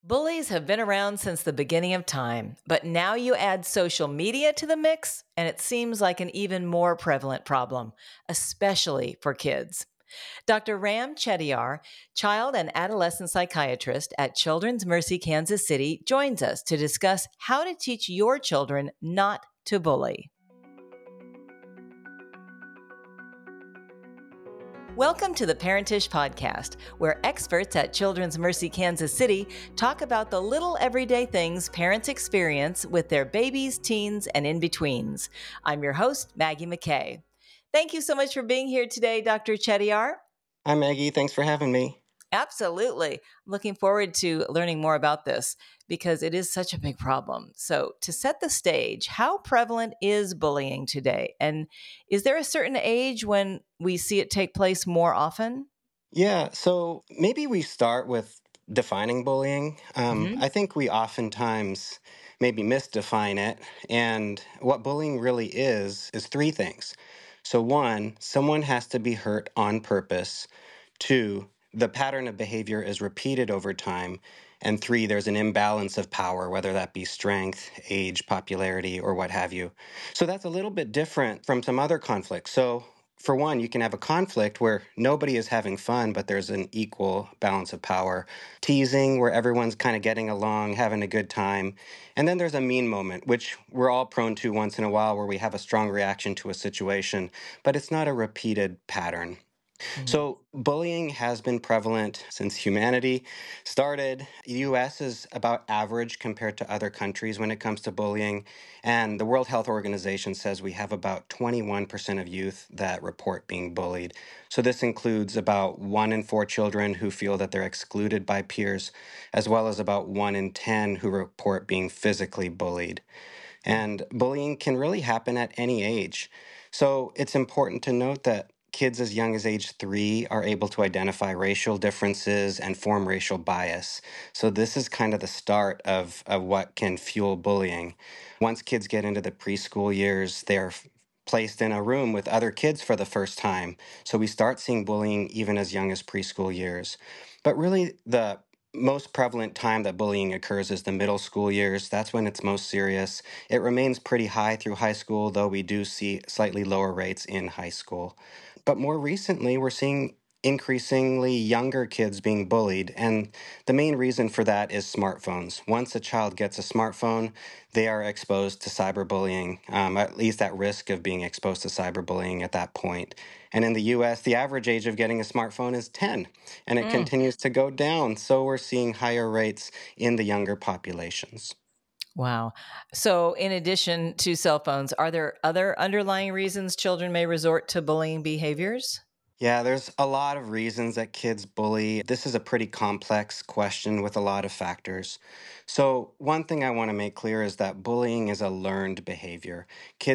Bullies have been around since the beginning of time, but now you add social media to the mix, and it seems like an even more prevalent problem, especially for kids. Dr. Ram Chettiar, child and adolescent psychiatrist at Children's Mercy Kansas City, joins us to discuss how to teach your children not to bully. Welcome to the Parentish Podcast, where experts at Children's Mercy Kansas City talk about the little everyday things parents experience with their babies, teens, and in-betweens. I'm your host, Maggie McKay. Thank you so much for being here today, Dr. Chettiar. Hi, Maggie. Thanks for having me. Absolutely. I'm looking forward to learning more about this because it is such a big problem. So, to set the stage, how prevalent is bullying today? And is there a certain age when we see it take place more often? Yeah, so maybe we start with defining bullying. I think we oftentimes maybe misdefine it. And what bullying really is three things. So, one, someone has to be hurt on purpose. Two, the pattern of behavior is repeated over time. And three, there's an imbalance of power, whether that be strength, age, popularity, or what have you. So that's a little bit different from some other conflicts. So, for one, you can have a conflict where nobody is having fun, but there's an equal balance of power. Teasing, where everyone's kind of getting along, having a good time. And then there's a mean moment, which we're all prone to once in a while, where we have a strong reaction to a situation, but it's not a repeated pattern. Mhm. So, bullying has been prevalent since humanity started. The US is about average compared to other countries when it comes to bullying. And the World Health Organization says we have about 21% of youth that report being bullied. So, this includes about 1 in 4 children who feel that they're excluded by peers, as well as about 1 in 10 who report being physically bullied. And bullying can really happen at any age. So it's important to note that kids as young as age 3 are able to identify racial differences and form racial bias. So this is kind of the start of what can fuel bullying. Once kids get into the preschool years, they're placed in a room with other kids for the first time. So we start seeing bullying even as young as preschool years. But really, the most prevalent time that bullying occurs is the middle school years. That's when it's most serious. It remains pretty high through high school, though we do see slightly lower rates in high school. But more recently, we're seeing increasingly younger kids being bullied. And the main reason for that is smartphones. Once a child gets a smartphone, they are exposed to cyberbullying, at least at risk of being exposed to cyberbullying at that point. And in the US, the average age of getting a smartphone is 10, and it Mm. continues to go down. So we're seeing higher rates in the younger populations. Wow. So, in addition to cell phones, are there other underlying reasons children may resort to bullying behaviors? Yeah, there's a lot of reasons that kids bully. This is a pretty complex question with a lot of factors. So, one thing I want to make clear is that bullying is a learned behavior.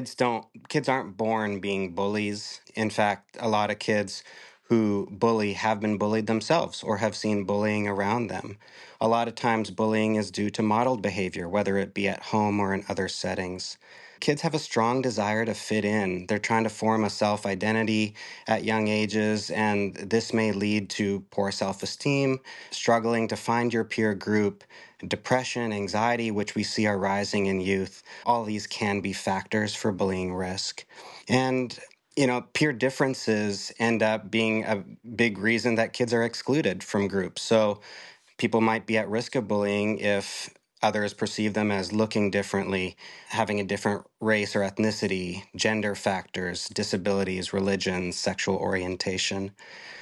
Kids aren't born being bullies. In fact, a lot of kids who bully have been bullied themselves or have seen bullying around them. A lot of times bullying is due to modeled behavior, whether it be at home or in other settings. Kids have a strong desire to fit in. They're trying to form a self identity at young ages, and this may lead to poor self esteem, struggling to find your peer group, depression, anxiety, which we see are rising in youth. All these can be factors for bullying risk. And peer differences end up being a big reason that kids are excluded from groups. So people might be at risk of bullying if others perceive them as looking differently, having a different race or ethnicity, gender factors, disabilities, religion, sexual orientation.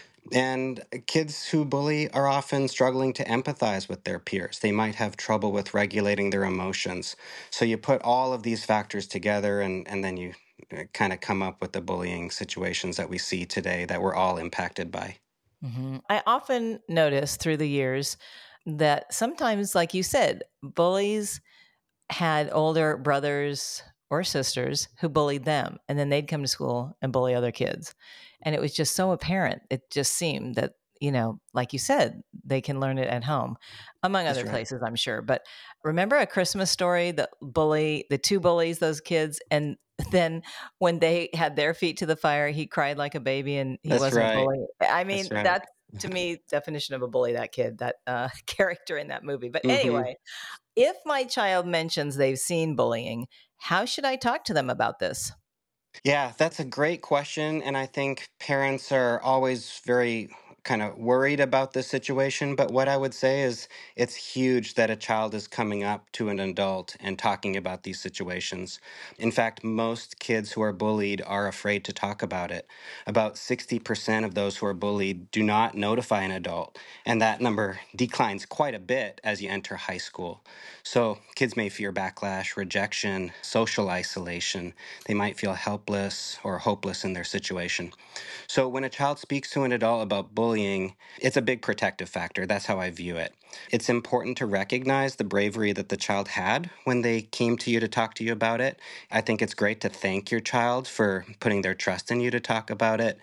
And kids who bully are often struggling to empathize with their peers. They might have trouble with regulating their emotions. So you put all of these factors together, and then you kind of come up with the bullying situations that we see today that we're all impacted by. I often notice through the years that sometimes, like you said, bullies had older brothers or sisters who bullied them, and then they'd come to school and bully other kids. And it was just so apparent. It just seemed that, like you said, they can learn it at home, among That's other right. places, I'm sure. But remember A Christmas Story, the two bullies, those kids, and then when they had their feet to the fire, he cried like a baby and he That's wasn't a right. bully. I That's mean, right. To me, definition of a bully, that kid, that character in that movie. But Hmm. anyway, if my child mentions they've seen bullying, how should I talk to them about this? Yeah, that's a great question. And I think parents are always very kind of worried about this situation. But what I would say is it's huge that a child is coming up to an adult and talking about these situations. In fact, most kids who are bullied are afraid to talk about it. About 60% of those who are bullied do not notify an adult. And that number declines quite a bit as you enter high school. So kids may fear backlash, rejection, social isolation. They might feel helpless or hopeless in their situation. So when a child speaks to an adult about bullying, it's a big protective factor. That's how I view it. It's important to recognize the bravery that the child had when they came to you to talk to you about it. I think it's great to thank your child for putting their trust in you to talk about it.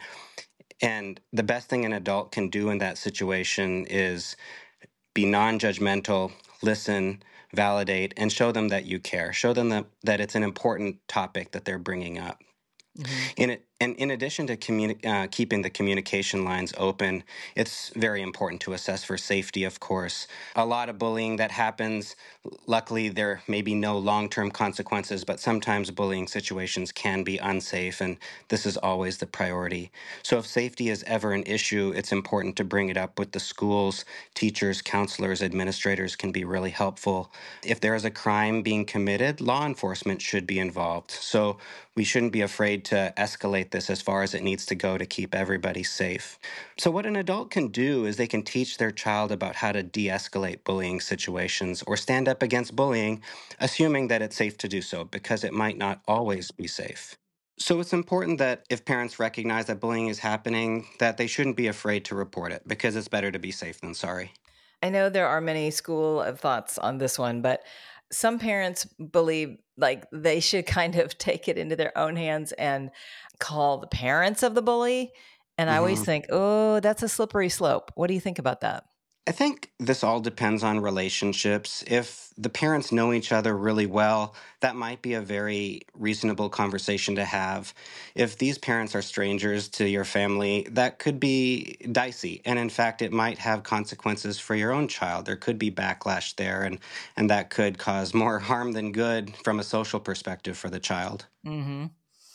And the best thing an adult can do in that situation is be non-judgmental, listen, validate, and show them that you care. Show them that it's an important topic that they're bringing up. Hmm. And in addition to keeping the communication lines open, it's very important to assess for safety, of course. A lot of bullying that happens, luckily, there may be no long term consequences, but sometimes bullying situations can be unsafe, and this is always the priority. So, if safety is ever an issue, it's important to bring it up with the schools. Teachers, counselors, administrators can be really helpful. If there is a crime being committed, law enforcement should be involved. So, we shouldn't be afraid to escalate this as far as it needs to go to keep everybody safe. So, what an adult can do is they can teach their child about how to de escalate bullying situations or stand up against bullying, assuming that it's safe to do so, because it might not always be safe. So, it's important that if parents recognize that bullying is happening, that they shouldn't be afraid to report it, because it's better to be safe than sorry. I know there are many school of thoughts on this one, but some parents believe like they should kind of take it into their own hands and call the parents of the bully. And I always Mhm. think, oh, that's a slippery slope. What do you think about that? I think this all depends on relationships. If the parents know each other really well, that might be a very reasonable conversation to have. If these parents are strangers to your family, that could be dicey. And in fact, it might have consequences for your own child. There could be backlash there, and that could cause more harm than good from a social perspective for the child. Hmm.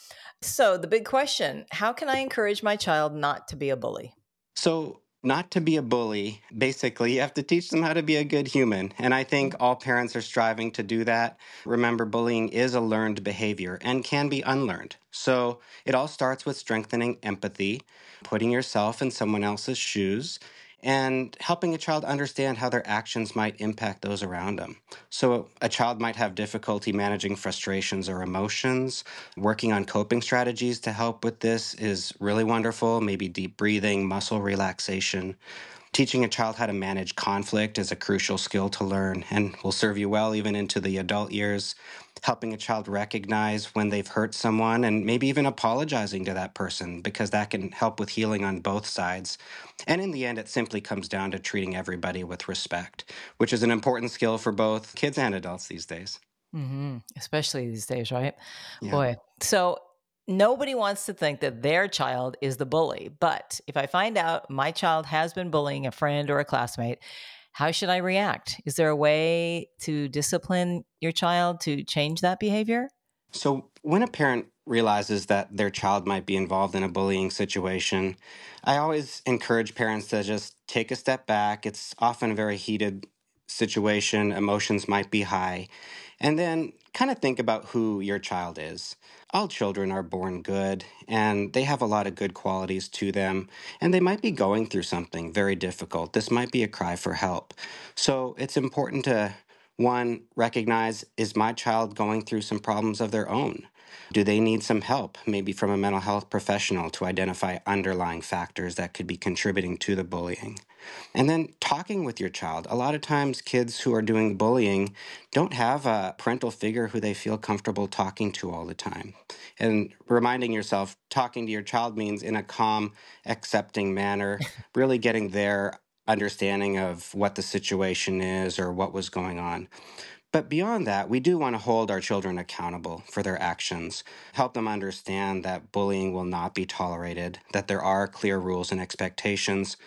So, the big question, how can I encourage my child not to be a bully? So, not to be a bully, basically, you have to teach them how to be a good human. And I think all parents are striving to do that. Remember, bullying is a learned behavior and can be unlearned. So, it all starts with strengthening empathy, putting yourself in someone else's shoes, and helping a child understand how their actions might impact those around them. So, a child might have difficulty managing frustrations or emotions. Working on coping strategies to help with this is really wonderful. Maybe deep breathing, muscle relaxation. Teaching a child how to manage conflict is a crucial skill to learn and will serve you well even into the adult years. Helping a child recognize when they've hurt someone and maybe even apologizing to that person because that can help with healing on both sides. And in the end, it simply comes down to treating everybody with respect, which is an important skill for both kids and adults these days. Especially these days, right? Yeah. Boy. So, nobody wants to think that their child is the bully. But if I find out my child has been bullying a friend or a classmate, how should I react? Is there a way to discipline your child to change that behavior? So, when a parent realizes that their child might be involved in a bullying situation, I always encourage parents to just take a step back. It's often a very heated situation, emotions might be high, and then kind of think about who your child is. All children are born good, and they have a lot of good qualities to them, and they might be going through something very difficult. This might be a cry for help. So, it's important to one, recognize, is my child going through some problems of their own? Do they need some help, maybe from a mental health professional, to identify underlying factors that could be contributing to the bullying? And then talking with your child. A lot of times, kids who are doing bullying don't have a parental figure who they feel comfortable talking to all the time. And reminding yourself, talking to your child means in a calm, accepting manner, really getting their understanding of what the situation is or what was going on. But beyond that, we do want to hold our children accountable for their actions, help them understand that bullying will not be tolerated, that there are clear rules and expectations,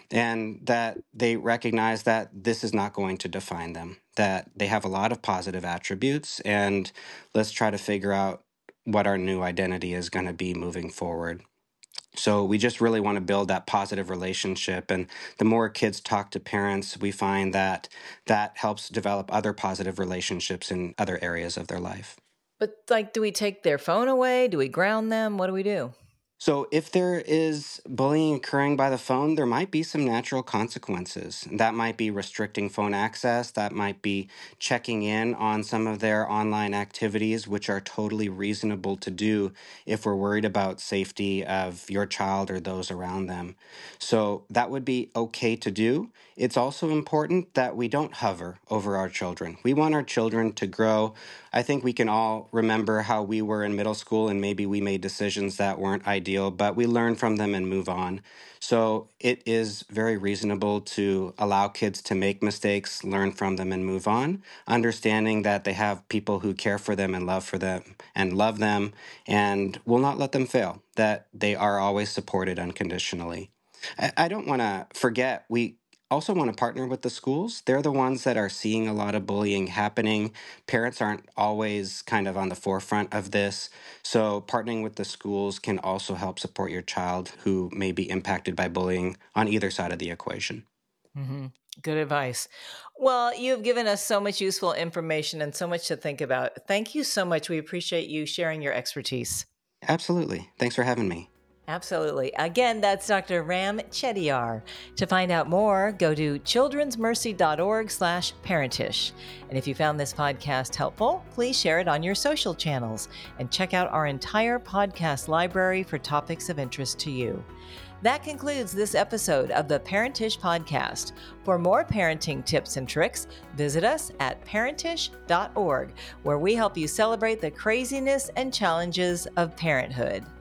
and that they recognize that this is not going to define them, that they have a lot of positive attributes, and let's try to figure out what our new identity is going to be moving forward. So we just really want to build that positive relationship. And the more kids talk to parents, we find that that helps develop other positive relationships in other areas of their life. But like, do we take their phone away? Do we ground them? What do we do? So, if there is bullying occurring by the phone, there might be some natural consequences. That might be restricting phone access. That might be checking in on some of their online activities, which are totally reasonable to do if we're worried about safety of your child or those around them. So, that would be okay to do. It's also important that we don't hover over our children. We want our children to grow. I think we can all remember how we were in middle school and maybe we made decisions that weren't ideal, but we learn from them and move on. So it is very reasonable to allow kids to make mistakes, learn from them, and move on, understanding that they have people who care for them and love them and will not let them fail, that they are always supported unconditionally. I don't want to forget, we also want to partner with the schools. They're the ones that are seeing a lot of bullying happening. Parents aren't always kind of on the forefront of this. So, partnering with the schools can also help support your child who may be impacted by bullying on either side of the equation. Mm-hmm. Good advice. Well, you've given us so much useful information and so much to think about. Thank you so much. We appreciate you sharing your expertise. Absolutely. Thanks for having me. Absolutely. Again, that's Dr. Ram Chettiar. To find out more, go to childrensmercy.org/parentish. And if you found this podcast helpful, please share it on your social channels and check out our entire podcast library for topics of interest to you. That concludes this episode of the Parentish Podcast. For more parenting tips and tricks, visit us at parentish.org, where we help you celebrate the craziness and challenges of parenthood.